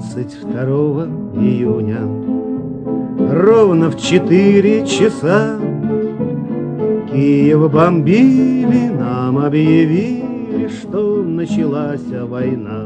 22 июня ровно в 4 часа Киев бомбили, нам объявили, что началась война.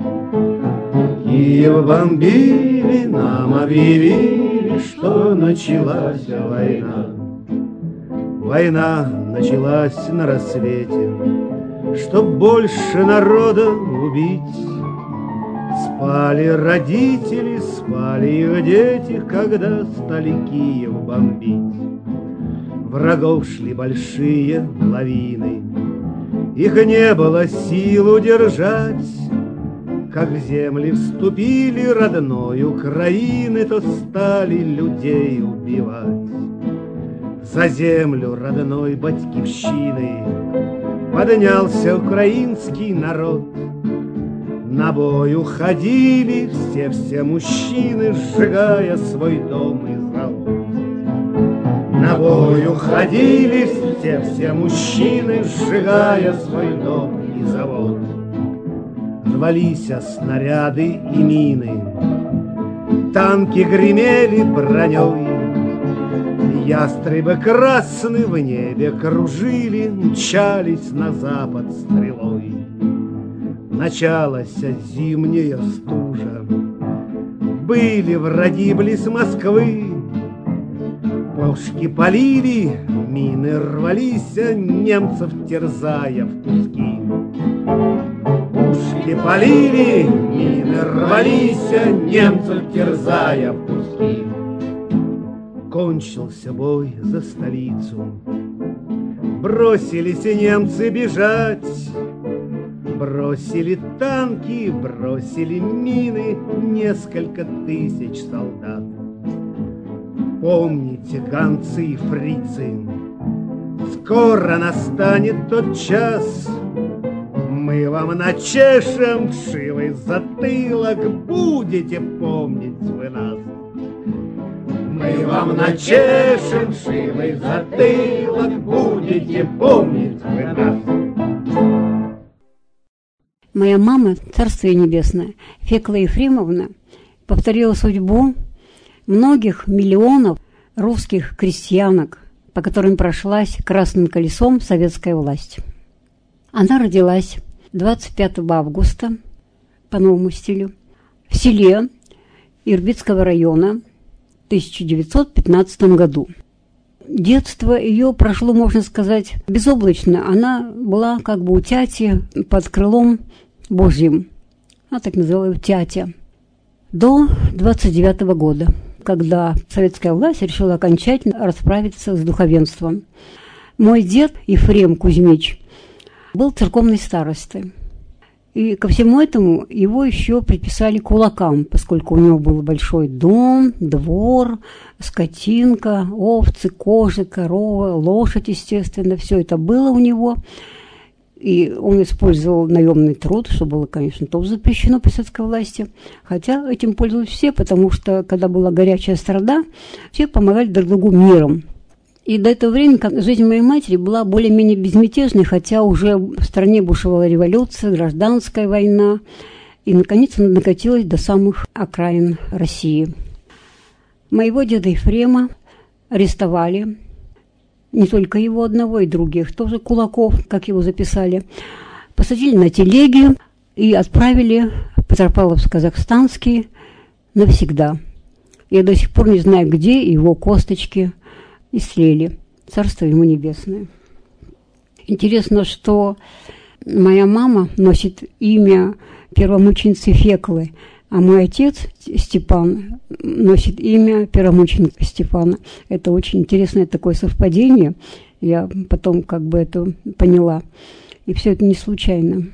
Киев бомбили, нам объявили, что началась война. Война началась на рассвете, чтоб больше народа убить. Спали родители, спали их дети, когда стали Киев бомбить. Врагов шли большие лавины, их не было сил удержать. Как в земли вступили родной Украины, то стали людей убивать. За землю родной батькивщины поднялся украинский народ. На бой уходили все мужчины, сжигая свой дом и завод. На бой уходили все мужчины, сжигая свой дом и завод. Рвались снаряды и мины, танки гремели броней. Ястребы красные в небе кружили, мчались на запад стрелой. Началась зимняя стужа, были враги близ Москвы. Пушки полили, мины рвались, немцев терзая в куски. Пушки полили, мины рвались, немцев терзая в куски. Кончился бой за столицу, бросились немцы бежать. Бросили танки, бросили мины, несколько тысяч солдат. Помните, гонцы и фрицы, скоро настанет тот час. Мы вам начешем вшивый затылок, будете помнить вы нас. Мы вам начешем вшивый затылок, будете помнить вы нас. Моя мама, царствие небесное, Фекла Ефремовна, повторила судьбу многих миллионов русских крестьянок, по которым прошлась красным колесом советская власть. Она родилась 25 августа по новому стилю в селе Ирбитского района в 1915 году. Детство ее прошло, можно сказать, безоблачно. Она была как бы у тяти под крылом Божьим. Она так называла тятя. До 29 года, когда советская власть решила окончательно расправиться с духовенством. Мой дед Ефрем Кузьмич был церковной старостой. И ко всему этому его еще приписали кулакам, поскольку у него был большой дом, двор, скотинка, овцы, козы, корова, лошадь, естественно. Все это было у него. И он использовал наемный труд, что было, конечно, тоже запрещено при советской власти. Хотя этим пользовались все, потому что, когда была горячая страна, все помогали друг другу миром. И до этого времени жизнь моей матери была более-менее безмятежной, хотя уже в стране бушевала революция, гражданская война. И, наконец, она докатилась до самых окраин России. Моего деда Ефрема арестовали. Не только его одного, и других, тоже кулаков, как его записали. Посадили на телеги и отправили в Петропавловск-Казахстанский навсегда. Я до сих пор не знаю, где его косточки истлели. Царство ему небесное. Интересно, что моя мама носит имя первомученицы Феклы, а мой отец Степан носит имя первомученика Степана. Это очень интересное такое совпадение. Я потом как бы это поняла. И все это не случайно.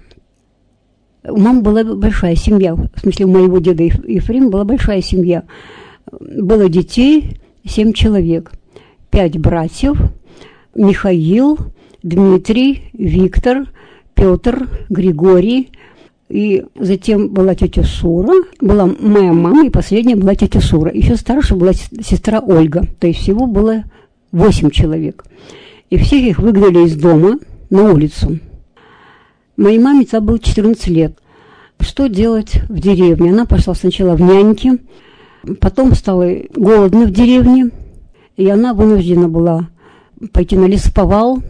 У мамы была большая семья. В смысле, у моего деда Ефрема была большая семья. Было детей 7 человек. 5 братьев. Михаил, Дмитрий, Виктор, Петр, Григорий. И затем была тетя Сура, была моя мама, и последняя была тетя Сура. Еще старше была сестра Ольга. То есть всего было 8 человек. И всех их выгнали из дома на улицу. Моей маме тогда было 14 лет. Что делать в деревне? Она пошла сначала в няньки, потом стало голодно в деревне, и она вынуждена была пойти на лесоповал.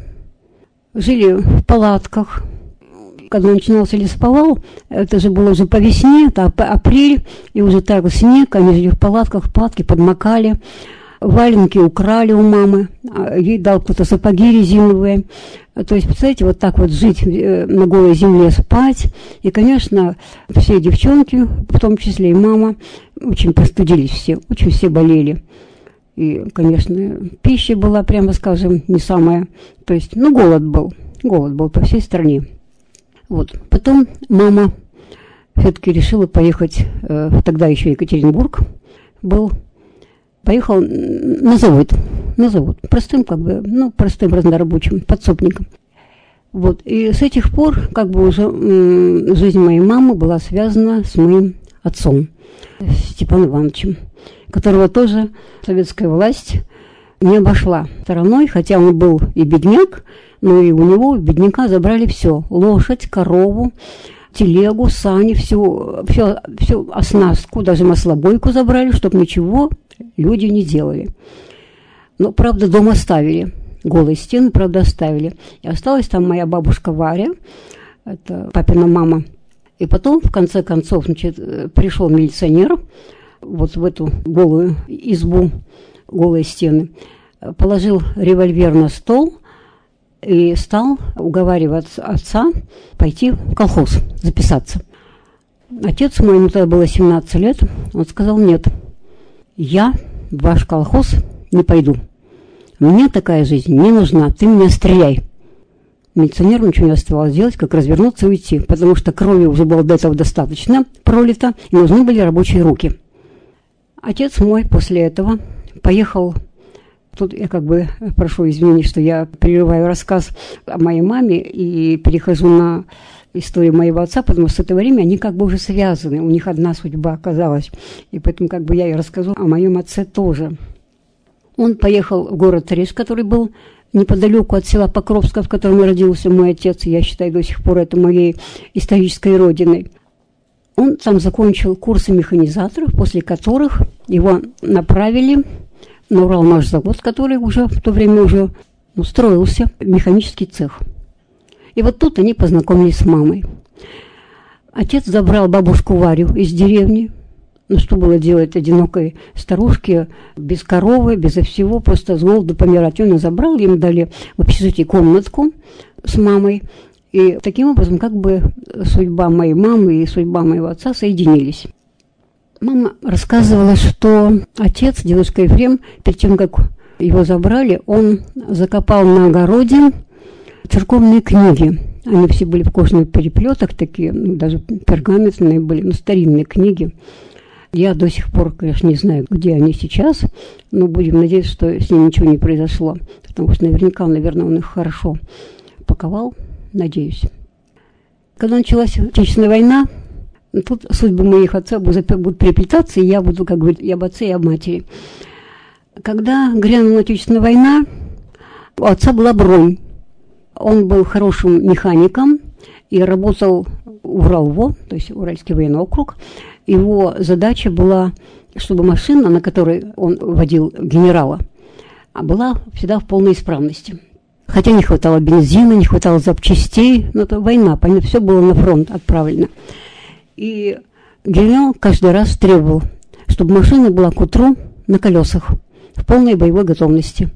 Жили в палатках. Когда начинался лесоповал, это же было уже по весне, это апрель, и уже таял снег, они жили в палатках, палатки подмокали, валенки украли у мамы, ей дал кто-то сапоги резиновые. То есть, представляете, вот так вот жить на голой земле, спать. И, конечно, все девчонки, в том числе и мама, очень простудились все, очень все болели. И, конечно, пища была, прямо скажем, не самая. То есть, голод был по всей стране. Вот. Потом мама все-таки решила поехать, тогда еще Екатеринбург был, поехал на завод, простым простым разнорабочим, подсобником. Вот. И с этих пор уже жизнь моей мамы была связана с моим отцом, Степаном Ивановичем, которого тоже советская власть не обошла стороной, хотя он был и бедняк, но и у него, бедняка, забрали все: лошадь, корову, телегу, сани, всю оснастку, даже маслобойку забрали, чтобы ничего люди не делали. Но, правда, дом оставили, голые стены, правда, оставили. И осталась там моя бабушка Варя, это папина мама. И потом, в конце концов, пришел милиционер вот в эту голую избу, голые стены, положил револьвер на стол и стал уговаривать отца пойти в колхоз, записаться. Отец мой, ему тогда было 17 лет, он сказал: нет, я в ваш колхоз не пойду. Мне такая жизнь не нужна, ты меня стреляй. Милиционеру ничего не оставалось делать, как развернуться и уйти, потому что крови уже было до этого достаточно пролито, и нужны были рабочие руки. Отец мой после этого поехал. Тут я прошу извинения, что я прерываю рассказ о моей маме и перехожу на историю моего отца, потому что с этого времени они уже связаны, у них одна судьба оказалась. И поэтому я и расскажу о моем отце тоже. Он поехал в город Треш, который был неподалеку от села Покровска, в котором родился мой отец, и я считаю, до сих пор это моей исторической родиной. Он там закончил курсы механизаторов, после которых его направили на Уралмашзавод, который уже в то время строился, механический цех. И вот тут они познакомились с мамой. Отец забрал бабушку Варю из деревни. Что было делать одинокой старушке, без коровы, безо всего, просто с голоду помирать. Он ее забрал, им дали в общежитии комнатку с мамой. И таким образом судьба моей мамы и судьба моего отца соединились. Мама рассказывала, что отец, дедушка Ефрем, перед тем, как его забрали, он закопал на огороде церковные книги. Они все были в кожаных переплетах, такие, даже пергаментные были, старинные книги. Я до сих пор, конечно, не знаю, где они сейчас, но будем надеяться, что с ним ничего не произошло, потому что наверное, он их хорошо паковал, надеюсь. Когда началась Отечественная война, тут судьбы моих отцов будут переплетаться, и я буду говорить и об отце, и об матери. Когда грянула Отечественная война, у отца была бронь. Он был хорошим механиком и работал в Уралво, то есть Уральский военный округ. Его задача была, чтобы машина, на которой он водил генерала, была всегда в полной исправности. Хотя не хватало бензина, не хватало запчастей, но это война, все было на фронт отправлено. И генерал каждый раз требовал, чтобы машина была к утру на колесах, в полной боевой готовности.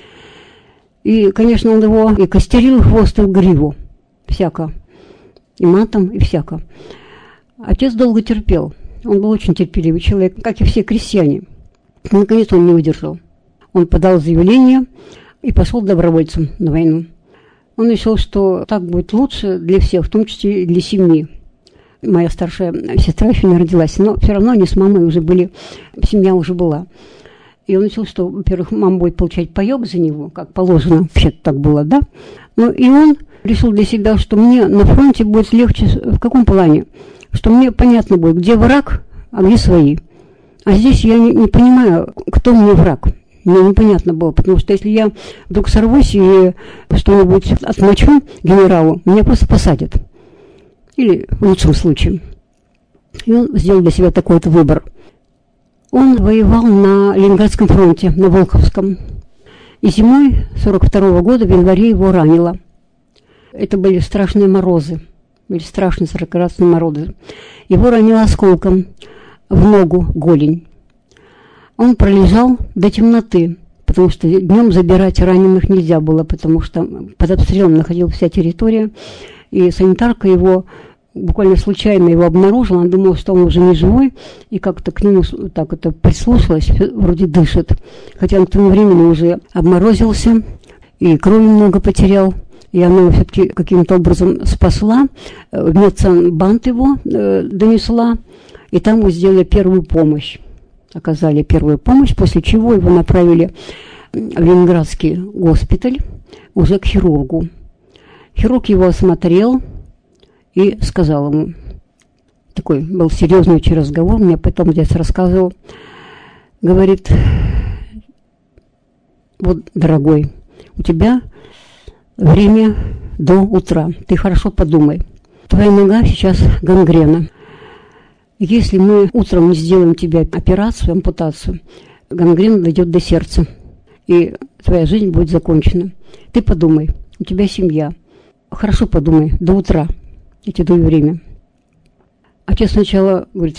И, конечно, он его и костерил, хвост, и гриву, всяко, и матом, и всяко. Отец долго терпел. Он был очень терпеливый человек, как и все крестьяне. Наконец он не выдержал. Он подал заявление и пошел добровольцем на войну. Он решил, что так будет лучше для всех, в том числе и для семьи. Моя старшая сестра еще не родилась, но все равно они с мамой уже были, семья уже была. И он решил, что, во-первых, мама будет получать паёк за него, как положено, вообще-то так было, да? Ну, и он решил для себя, что мне на фронте будет легче, в каком плане? Что мне понятно будет, где враг, а где свои. А здесь я не понимаю, кто мне враг. Мне непонятно было, потому что если я вдруг сорвусь и что-нибудь отмочу генералу, меня просто посадят. Или в лучшем случае. И он сделал для себя такой вот выбор. Он воевал на Ленинградском фронте, на Волховском. И зимой 1942 года в январе его ранило. Это были страшные морозы. Были страшные 40-градусные морозы. Его ранило осколком в ногу, голень. Он пролежал до темноты, потому что днем забирать раненых нельзя было, потому что под обстрелом находилась вся территория. И санитарка его буквально случайно его обнаружила, она думала, что он уже не живой, и как-то к нему так это прислушалась, вроде дышит. Хотя он к тому времени уже обморозился и крови много потерял. И она его все-таки каким-то образом спасла, в медсанбант его донесла, и там ему сделали первую помощь. Оказали первую помощь, после чего его направили в Ленинградский госпиталь уже к хирургу. Хирург его осмотрел и сказал ему, такой был серьезный очень разговор, мне потом здесь рассказывал, говорит, вот, дорогой, у тебя время до утра, ты хорошо подумай, твоя нога сейчас гангрена. Если мы утром не сделаем тебе операцию, ампутацию, гангрена дойдет до сердца, и твоя жизнь будет закончена. Ты подумай, у тебя семья. Хорошо подумай, до утра, я тебе даю время. Отец сначала говорит,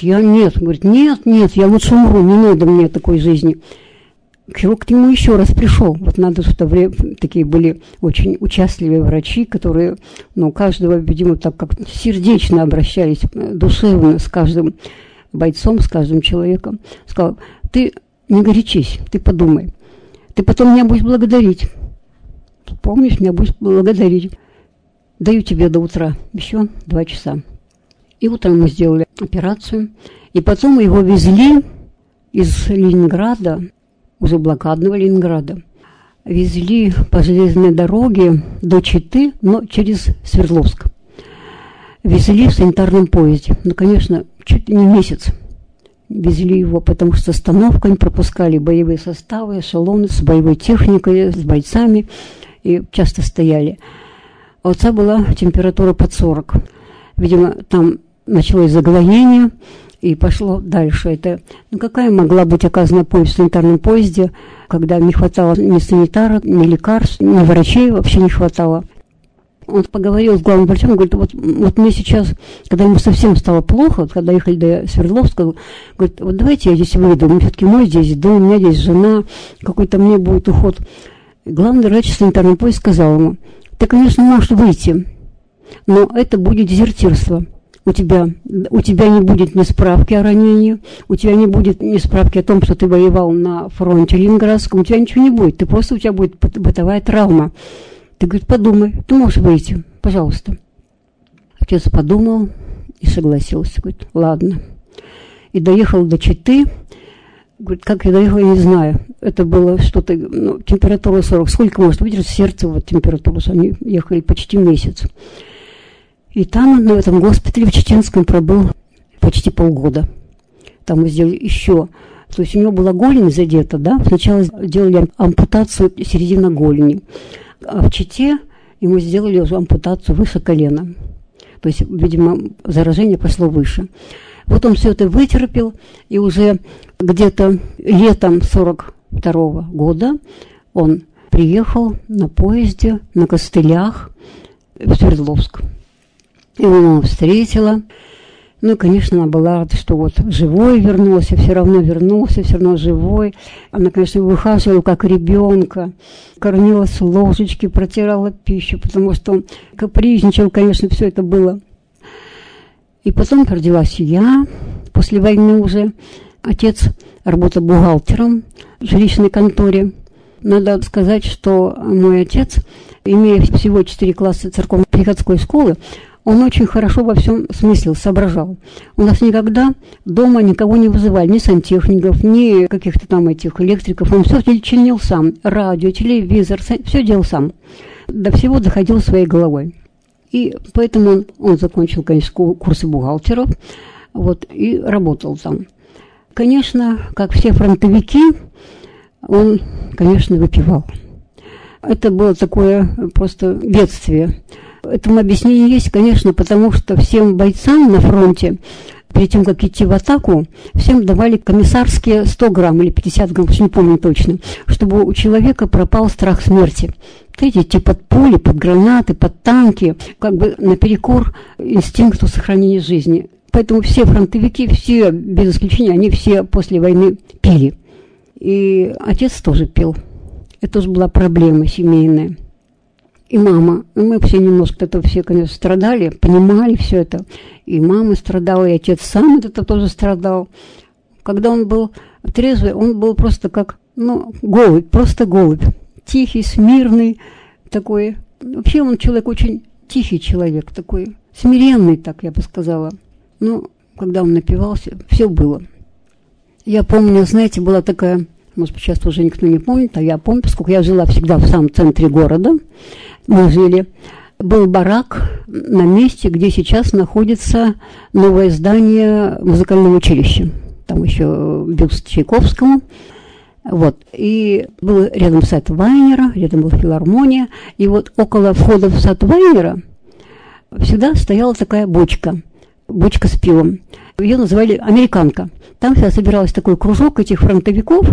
нет, я лучше умру, не надо мне такой жизни. Хирург к нему еще раз пришел. Вот надо, что в то время такие были очень участливые врачи, которые, каждого, видимо, так как сердечно обращались, душевно с каждым бойцом, с каждым человеком. Сказал, ты не горячись, ты подумай. Ты потом меня будешь благодарить. Помнишь, меня будешь благодарить. Даю тебе до утра еще 2 часа. И утром мы сделали операцию. И потом его везли из Ленинграда, уже блокадного Ленинграда, везли по железной дороге до Читы, но через Свердловск. Везли в санитарном поезде. Конечно, чуть ли не месяц везли его, потому что с остановками пропускали боевые составы, эшелоны с боевой техникой, с бойцами, и часто стояли. У отца была температура под 40. Видимо, там началось заглоение, и пошло дальше. Это, какая могла быть оказана помощь в санитарном поезде, когда не хватало ни санитаров, ни лекарств, ни врачей вообще не хватало. Он поговорил с главным врачом, говорит, вот мне сейчас, когда ему совсем стало плохо, когда ехали до Свердловска, говорит, вот давайте я здесь выйду, все-таки мой здесь дом, у меня здесь жена, какой-то мне будет уход. И главный врач санитарного поезда сказал ему, ты, конечно, можешь выйти, но это будет дезертирство. У тебя не будет ни справки о ранении, у тебя не будет ни справки о том, что ты воевал на фронте Ленинградском, у тебя ничего не будет, у тебя будет бытовая травма. Ты, говорит, подумай, ты можешь выйти, пожалуйста. Отец подумал и согласился, говорит, ладно. И доехал до Читы, говорит, как я доехал, я не знаю. Это было что-то, температура 40, сколько может выдержать сердце, вот температуру, они ехали почти месяц. И там, в этом госпитале в Читинском пробыл почти полгода. Там мы сделали еще. То есть у него была голень задета, да? Сначала делали ампутацию середины голени. А в Чите ему сделали уже ампутацию выше колена. То есть, видимо, заражение пошло выше. Вот он все это вытерпел, и уже где-то летом 1942 года он приехал на поезде, на костылях в Свердловск. Его встретила. Ну, и, конечно, она была рада, что вот живой вернулся, все равно живой. Она, конечно, выхаживала как ребенка, кормила с ложечки, протирала пищу, потому что он капризничал, конечно, все это было. И потом родилась я, после войны уже. Отец работал бухгалтером в жилищной конторе. Надо сказать, что мой отец, имея всего 4 класса церковно-приходской школы, он очень хорошо во всем смысле соображал. У нас никогда дома никого не вызывали, ни сантехников, ни каких-то там этих электриков. Он все чинил сам. Радио, телевизор, все делал сам. До всего доходил своей головой. И поэтому он закончил, конечно, курсы бухгалтеров, вот, и работал там. Конечно, как все фронтовики, он, конечно, выпивал. Это было такое просто бедствие. Этому объяснение есть, конечно, потому что всем бойцам на фронте перед тем, как идти в атаку, всем давали комиссарские 100 грамм или 50 грамм, не помню точно, чтобы у человека пропал страх смерти. Идти под пули, под гранаты, под танки, как бы наперекор инстинкту сохранения жизни. Поэтому все фронтовики, все, без исключения, они все после войны пили. И отец тоже пил. Это тоже была проблема семейная. И мама. Мы все немножко это все, конечно, страдали, понимали все это. И мама страдала, и отец сам от этого тоже страдал. Когда он был трезвый, он был просто как, голубь, просто голубь. Тихий, смирный такой. Вообще он человек очень тихий человек, такой смиренный, так я бы сказала. Когда он напивался, все было. Я помню, знаете, была такая, может быть, сейчас уже никто не помнит, а я помню, поскольку я жила всегда в самом центре города, мы жили, был барак на месте, где сейчас находится новое здание музыкального училища. Там еще бюст Чайковскому. И был рядом сад Вайнера, рядом была филармония, и около входа в сад Вайнера всегда стояла такая бочка с пивом. Ее называли «Американка». Там всегда собирался такой кружок этих фронтовиков,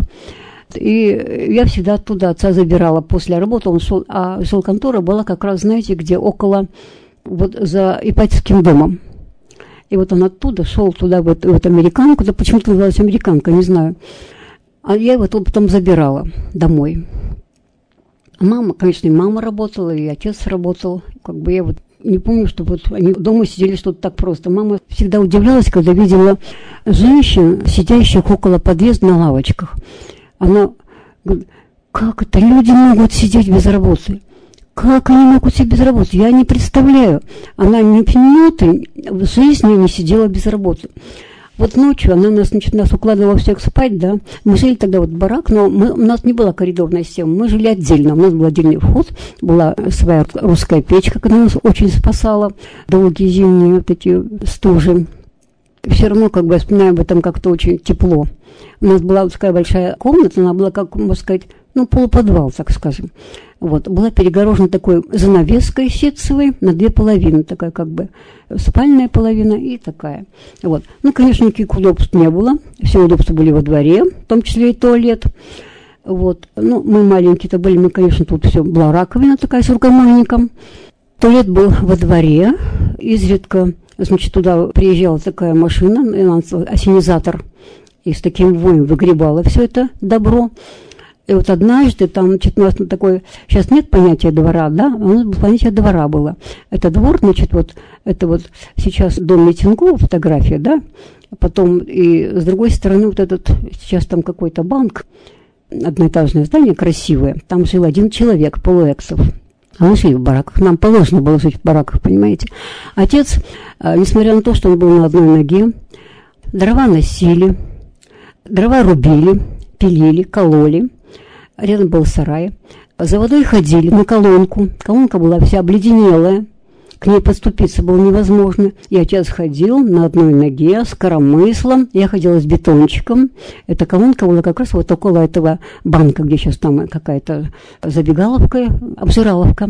и я всегда оттуда отца забирала после работы. Он шел, а жилконтора была как раз, знаете, где около, за Ипатьевским домом. И он оттуда шел туда, в эту «Американку», да почему-то называлась «Американка», не знаю. А я его потом забирала домой. Мама, конечно, и мама работала, и отец работал. Я не помню, что они дома сидели что-то так просто. Мама всегда удивлялась, когда видела женщин, сидящих около подъезда на лавочках. Она говорит, как это люди могут сидеть без работы? Как они могут сидеть без работы? Я не представляю. Она ни минуты в жизни не сидела без работы. Ночью она нас укладывала всех спать, да. Мы жили тогда в барак, но у нас не была коридорная система, мы жили отдельно. У нас был отдельный вход, была своя русская печка, которая нас очень спасала. Долгие зимние эти стужи. Все равно, я вспоминаю об этом как-то очень тепло. У нас была такая большая комната, она была, как можно сказать, полуподвал, так скажем. Была перегорожена такой занавеской ситцевой на две половины, такая спальная половина и такая. Конечно, никаких удобств не было, все удобства были во дворе, в том числе и туалет. Мы маленькие-то были, конечно, тут все, была раковина такая с рукомойником. Туалет был во дворе, изредка, туда приезжала такая машина, осенизатор, и с таким воем выгребала все это добро. И однажды там, у нас такое, сейчас нет понятия двора, да, у нас понятие двора было. Это двор, это сейчас дом Митингова, фотография, да, потом и с другой стороны сейчас там какой-то банк, одноэтажное здание красивое, там жил один человек, полуэксов. А мы жили в бараках, нам положено было жить в бараках, понимаете. Отец, несмотря на то, что он был на одной ноге, дрова носили, дрова рубили, пилили, кололи. Рядом был сарай. За водой ходили на колонку. Колонка была вся обледенелая. К ней подступиться было невозможно. И отец ходил на одной ноге с коромыслом. Я ходила с бетончиком. Эта колонка была как раз около этого банка, где сейчас там какая-то забегаловка, обжираловка.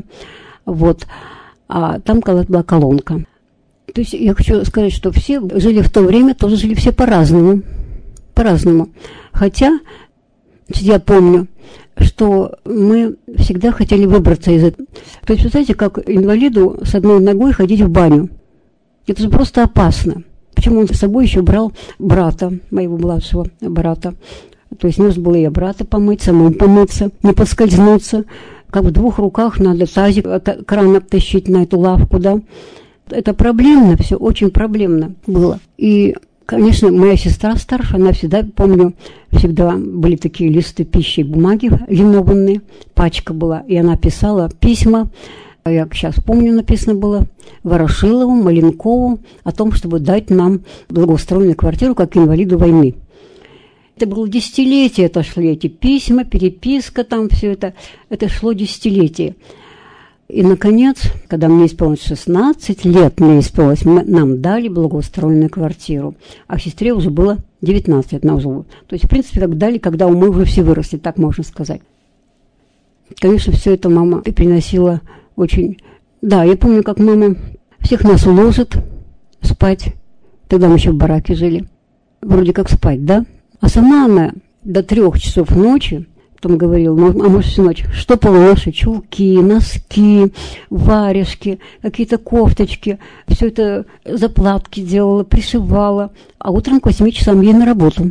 А там была колонка. То есть я хочу сказать, что все жили в то время, тоже жили все по-разному. По-разному. Хотя, я помню, что мы всегда хотели выбраться из этого. То есть, вы знаете, как инвалиду с одной ногой ходить в баню. Это же просто опасно. Почему он с собой еще брал брата, моего младшего брата. То есть нужно было и брата помыть, самому помыться, не поскользнуться. Как в двух руках надо тазик от крана тащить на эту лавку, да. Это проблемно, все очень проблемно было. И, конечно, моя сестра старшая, она всегда, помню, всегда были такие листы пищи и бумаги линованные, пачка была, и она писала письма, я сейчас помню, написано было Ворошилову, Маленкову о том, чтобы дать нам благоустроенную квартиру, как инвалиду войны. Это было десятилетие, это шли эти письма, переписка, там все это шло десятилетие. И, наконец, когда мне исполнилось 16 лет, нам дали благоустроенную квартиру. А сестре уже было 19 лет. Она уже, то есть, в принципе, так дали, когда мы уже все выросли, так можно сказать. Конечно, все это мама приносила очень... Да, я помню, как мама всех нас уложит спать Тогда мы еще в бараке жили. Вроде как спать, да? А сама она до 3 часов ночи, потом говорила, а может всю ночь, штопала наши чулки, носки, варежки, какие-то кофточки, все это заплатки делала, пришивала. А утром к 8 часам ей на работу.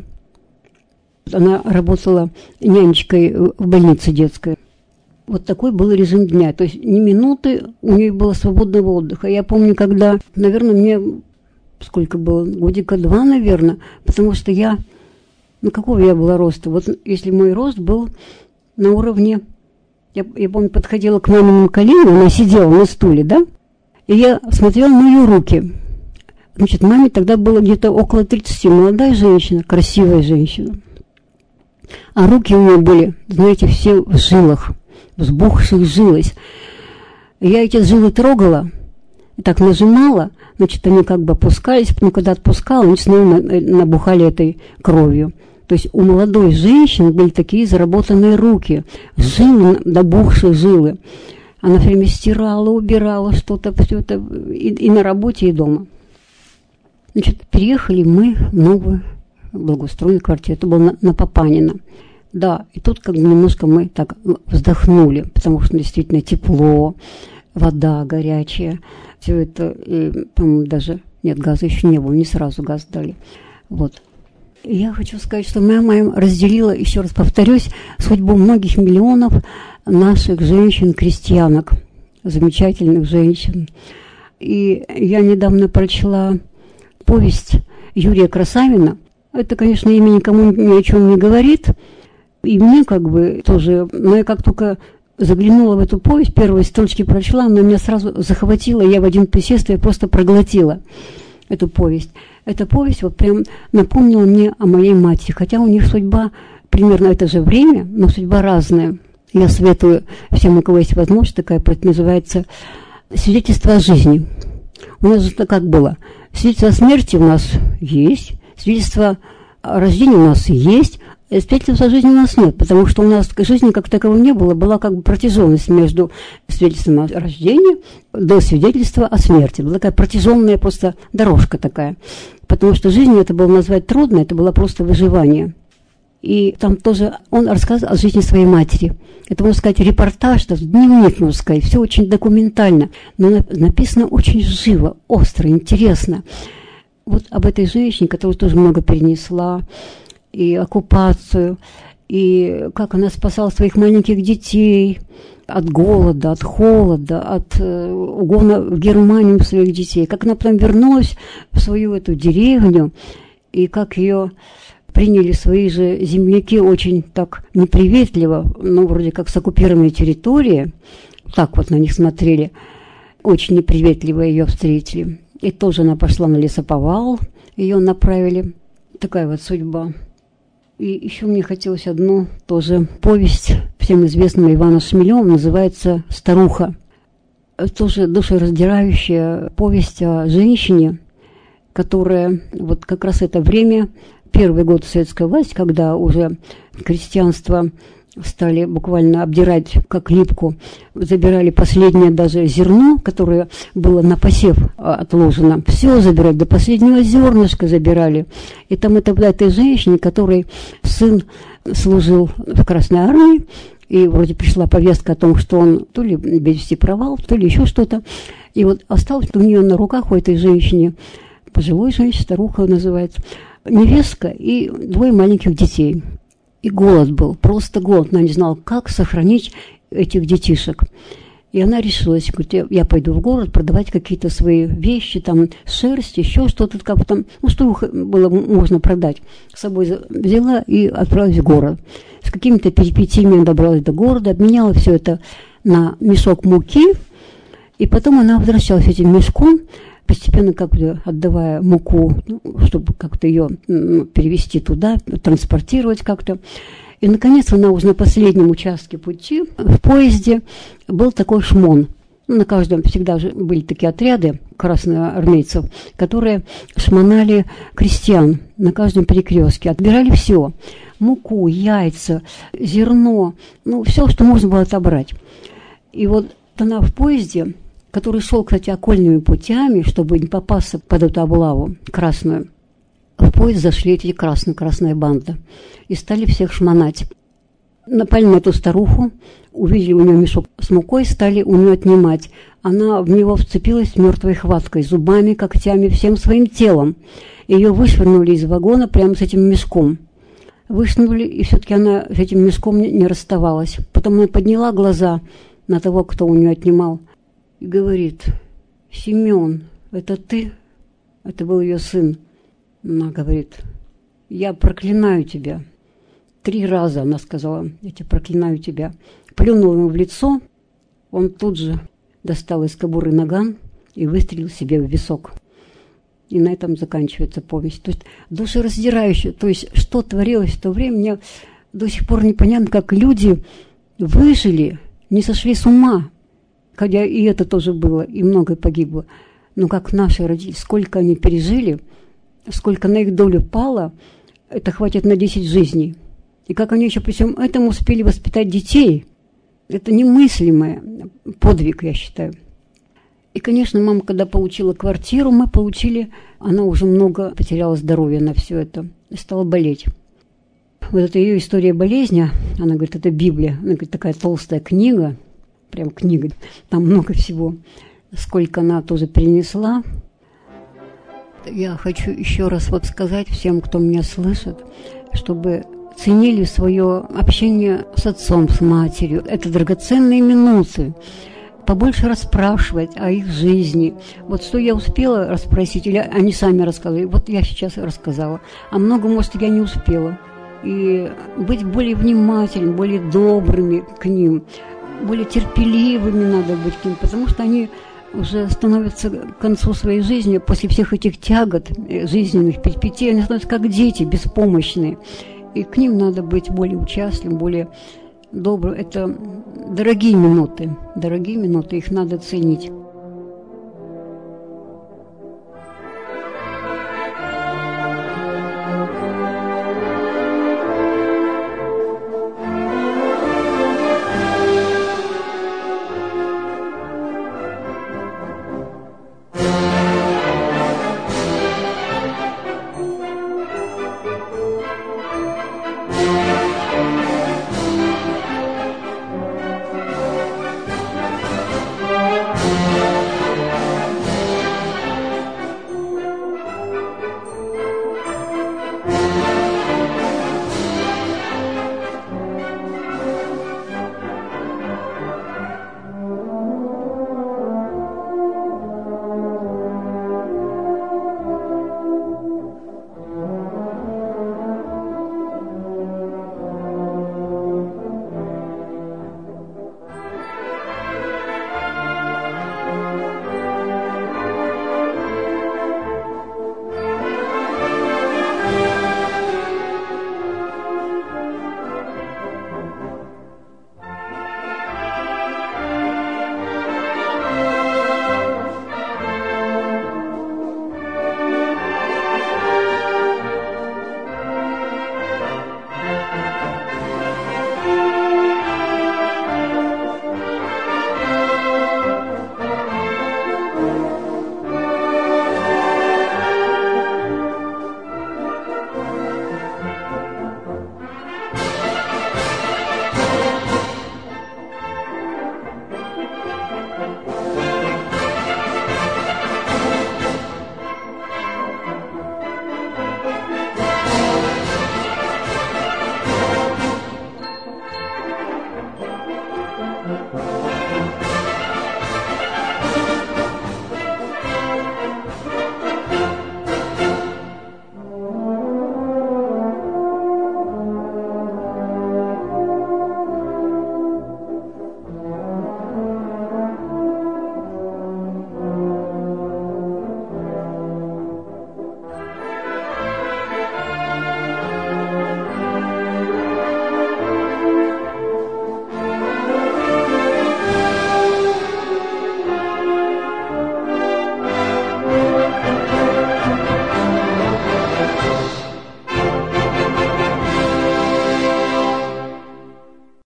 Она работала нянечкой в больнице детской. Вот такой был режим дня. То есть ни минуты у нее было свободного отдыха. Я помню, когда, наверное, мне сколько было, годика 2, наверное, потому что я, какого я была роста? Вот если мой рост был на уровне, я помню, подходила к маминому колену, она сидела на стуле, да, и я смотрела на ее руки. Значит, маме тогда было где-то около 30, молодая женщина, красивая женщина. А руки у нее были, знаете, все в жилах, взбухших жилось. Я эти жилы трогала, так нажимала, значит, они как бы опускались, но когда отпускала, они снова набухали этой кровью. То есть у молодой женщины были такие заработанные руки, жилы, набухшие жилы. Она все время стирала, убирала что-то, все это и на работе, и дома. Значит, переехали мы в новую благоустроенную квартиру. Это было на Папанина. Да, и тут как бы немножко мы так вздохнули, потому что действительно тепло, вода горячая, все это, и, по-моему, даже, нет, газа еще не было, не сразу газ дали. Вот. И я хочу сказать, что моя мама разделила, еще раз повторюсь, судьбу многих миллионов наших женщин-крестьянок, замечательных женщин. И я недавно прочла повесть Юрия Красавина. Это, конечно, имя никому ни о чем не говорит, и мне как бы тоже, но я как только заглянула в эту повесть, первые строчки прочла, она меня сразу захватила, я в один присест я просто проглотила эту повесть. Эта повесть вот прям напомнила мне о моей матери, хотя у них судьба примерно это же время, но судьба разная. Я советую всем, у кого есть возможность, такая называется «Свидетельство о жизни». У нас же как было? Свидетельство о смерти у нас есть, свидетельство о рождении у нас есть, свидетельства о жизни у нас нет, потому что у нас жизни как таковой не было, была как бы протяженность между свидетельством о рождении до свидетельства о смерти. Была такая протяженная просто дорожка такая, потому что жизнью это было назвать трудно, это было просто выживание. И там тоже он рассказывал о жизни своей матери. Это, можно сказать, репортаж, дневник, можно сказать, все очень документально, но написано очень живо, остро, интересно. Вот об этой женщине, которая тоже много перенесла, и оккупацию, и как она спасала своих маленьких детей от голода, от холода, от угона в Германию своих детей, как она потом вернулась в свою эту деревню, и как ее приняли свои же земляки очень так неприветливо, ну, вроде как с оккупированной территории, так вот на них смотрели, очень неприветливо ее встретили. И тоже она пошла на лесоповал, ее направили. Такая вот судьба. И еще мне хотелось одну тоже повесть всем известного Ивана Шмелева, называется «Старуха». Тоже душераздирающая повесть о женщине, которая вот как раз это время, первый год советской власти, когда уже крестьянство стали буквально обдирать как липку, забирали последнее даже зерно, которое было на посев отложено, все забирали, до последнего зернышка забирали. И там это была этой женщине, которой сын служил в Красной армии, и вроде пришла повестка о том, что он то ли без вести провал, то ли еще что-то. И вот осталось у нее на руках у этой женщины, пожилой женщины, старуха называется, невестка и 2 маленьких детей. И голод был, просто голод. Она не знала, как сохранить этих детишек. И она решилась, говорит, я пойду в город продавать какие-то свои вещи, там, шерсть, еще что-то, как там, ну, что было можно продать. С собой взяла и отправилась в город. С какими-то перипетиями добралась до города, обменяла все это на мешок муки, и потом она возвращалась этим мешком, постепенно как-то отдавая муку, чтобы как-то ее перевезти туда, транспортировать как-то. И, наконец, она уже на последнем участке пути в поезде был такой шмон. На каждом всегда же были такие отряды красноармейцев, которые шмонали крестьян на каждом перекрестке, отбирали все. Муку, яйца, зерно, ну, все, что можно было отобрать. И вот она в поезде, который шел, кстати, окольными путями, чтобы не попасться под эту облаву красную. В поезд зашли эти красная банда и стали всех шмонать. Напали на эту старуху, увидели у нее мешок с мукой, стали у нее отнимать. Она в него вцепилась мертвой хваткой, зубами, когтями, всем своим телом. Ее вышвырнули из вагона прямо с этим мешком. Вышвырнули, и все-таки она с этим мешком не расставалась. Потом она подняла глаза на того, кто у нее отнимал, и говорит: «Семен, это ты?» Это был ее сын. Она говорит: «Я проклинаю тебя». 3 раза она сказала: «Я тебя проклинаю тебя». Плюнула ему в лицо, он тут же достал из кобуры наган и выстрелил себе в висок. И на этом заканчивается повесть. То есть душераздирающе. То есть что творилось в то время, мне до сих пор непонятно, как люди выжили, не сошли с ума. Хотя и это тоже было, и многое погибло. Но как наши родители, сколько они пережили, сколько на их долю пало, это хватит на 10 жизней. И как они еще при всем этом успели воспитать детей, это немыслимый подвиг, я считаю. И, конечно, мама, когда получила квартиру, она уже много потеряла здоровья на все это и стала болеть. Вот это ее история болезни, она говорит, это Библия, она говорит, такая толстая книга, прям книга, там много всего, сколько она тоже перенесла. Я хочу еще раз вот сказать всем, кто меня слышит, чтобы ценили свое общение с отцом, с матерью. Это драгоценные минуты. Побольше расспрашивать о их жизни. Вот что я успела расспросить, или они сами рассказали. Вот я сейчас рассказала. А много, может, я не успела. И быть более внимательными, более добрыми к ним, более терпеливыми надо быть к ним, потому что они уже становятся к концу своей жизни, после всех этих тягот, жизненных перипетий, они становятся как дети, беспомощные. И к ним надо быть более участливым, более добрым. Это дорогие минуты, их надо ценить.